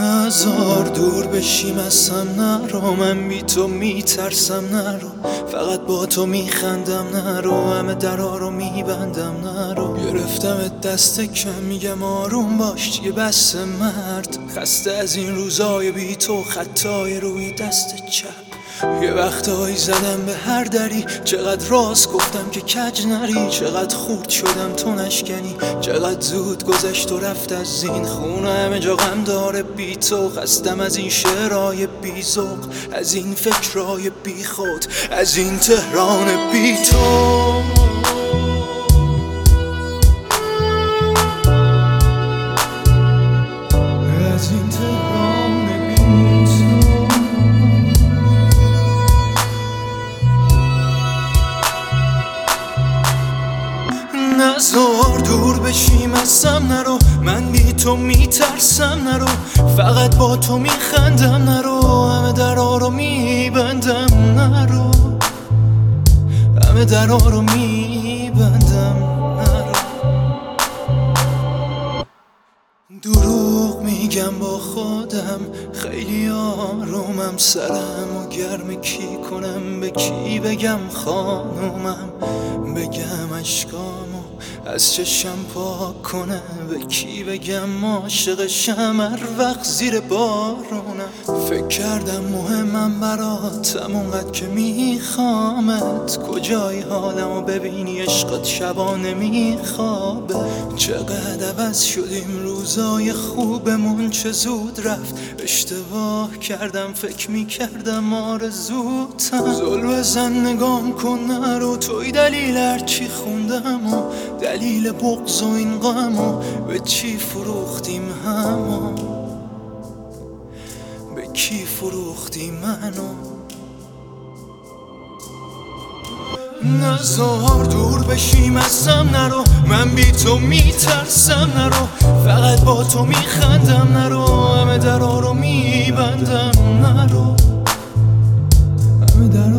نزار دور بشیم از هم نرو، من بی تو میترسم نرو، فقط با تو میخندم نرو، همه درا رو میبندم نرو. گرفتم دست کم میگم آروم باش دیگه بس مرد، خسته از این روزای بی تو خطای روی دست چپ. یه وقتایی زدم به هر دری، چقدر راست گفتم که کج نری، چقدر خورد شدم تو نشکنی، چقدر زود گذشت و رفت از این خونه، همه جا غم داره بی تو. خستم از این شعرهای بی ذوق، از این فکرهای بی خود، از این تهران بی تو. از این تهران بی تو. نزار دور بشیم از هم نرو، من بی تو میترسم نرو، فقط با تو میخندم نرو، همه درا رو میبندم نرو، همه درا رو میبندم نرو. دروغ میگم با خودم خیلی آرومم، سرمو گرم کی کنم، به کی بگم خانومم، بگم اشکامو از چشم پاک کنه، به کی بگم عاشقشم هر وقت زیر بارونم. فکر کردم مهمم براتم اونقدر که میخوامت، کجای حالمو ببینی عشقت شبا نمیخوابه، چقدر عوض شدیم روزای خوبمون چه زود رفت، اشتباه کردم فکر میکردم آرزوتم. زل بزن نگام کن نرو، توی دلیل هرچی خوندم و دلیل بغض و این غم و به چی فروختیم همو، به کی فروختی منو. نزار دور بشیم از هم نرو، من بی تو میترسم نرو، فقط با تو میخندم نرو، همه درا رو میبندم نرو، همه درا